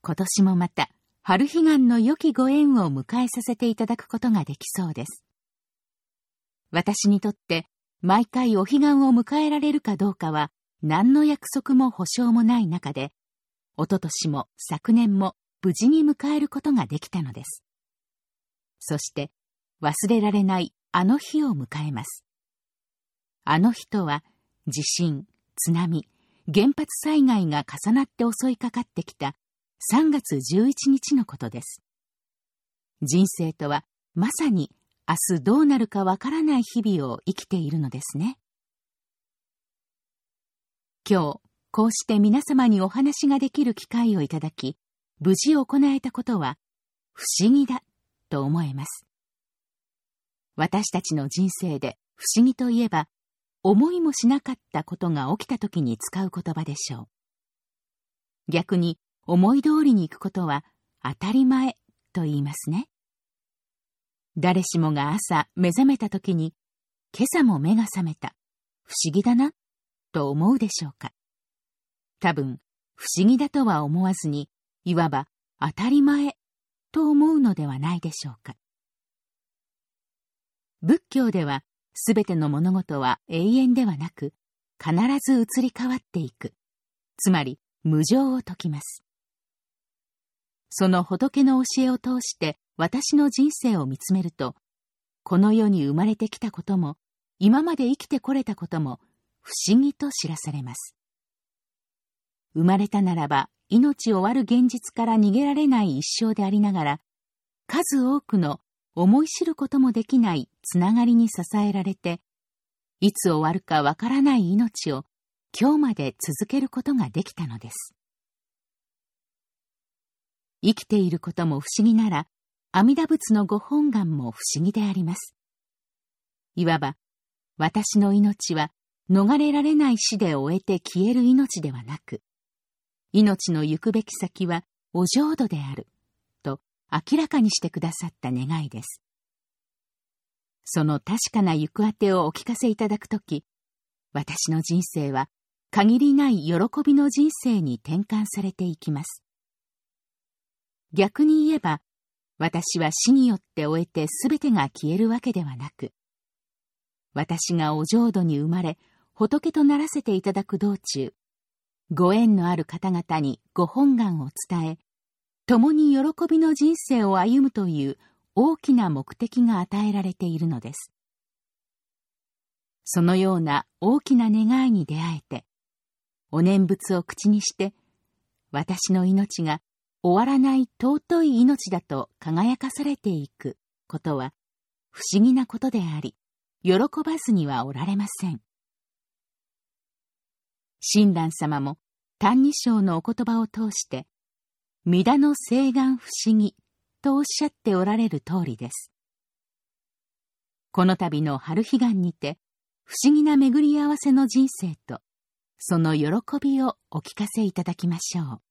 今年もまた春彼岸の良きご縁を迎えさせていただくことができそうです。私にとって毎回お彼岸を迎えられるかどうかは何の約束も保証もない中で、一昨年も昨年も無事に迎えることができたのです。そして忘れられないあの日を迎えます。あの日とは地震、津波、原発災害が重なって襲いかかってきた3月11日のことです。人生とはまさに明日どうなるかわからない日々を生きているのですね。今日、こうして皆様にお話ができる機会をいただき、無事行えたことは不思議だと思えます。私たちの人生で不思議といえば、思いもしなかったことが起きたときに使う言葉でしょう。逆に思い通りにいくことは当たり前と言いますね。誰しもが朝目覚めたときに、今朝も目が覚めた、不思議だな、と思うでしょうか。多分、不思議だとは思わずに、いわば当たり前と思うのではないでしょうか。仏教では、すべての物事は永遠ではなく、必ず移り変わっていく。つまり、無常を説きます。その仏の教えを通して私の人生を見つめると、この世に生まれてきたことも、今まで生きてこれたことも、不思議と知らされます。生まれたならば、命を割る現実から逃げられない一生でありながら、数多くの思い知ることもできないつながりに支えられて、いつ終わるかわからない命を今日まで続けることができたのです。生きていることも不思議なら、阿弥陀仏のご本願も不思議であります。いわば、私の命は逃れられない死で終えて消える命ではなく、命の行くべき先はお浄土である、と明らかにしてくださった願いです。その確かな行くあてをお聞かせいただくとき、私の人生は限りない喜びの人生に転換されていきます。逆に言えば、私は死によって終えてすべてが消えるわけではなく、私がお浄土に生まれ、仏とならせていただく道中、ご縁のある方々にご本願を伝え、共に喜びの人生を歩むという大きな目的が与えられているのです。そのような大きな願いに出会えて、お念仏を口にして、私の命が終わらない尊い命だと輝かされていくことは不思議なことであり、喜ばずにはおられません。親鸞様も「歎異抄」のお言葉を通して、弥陀の誓願不思議とおっしゃっておられる通りです。この度の春彼岸にて、不思議な巡り合わせの人生と、その喜びをお聞かせいただきましょう。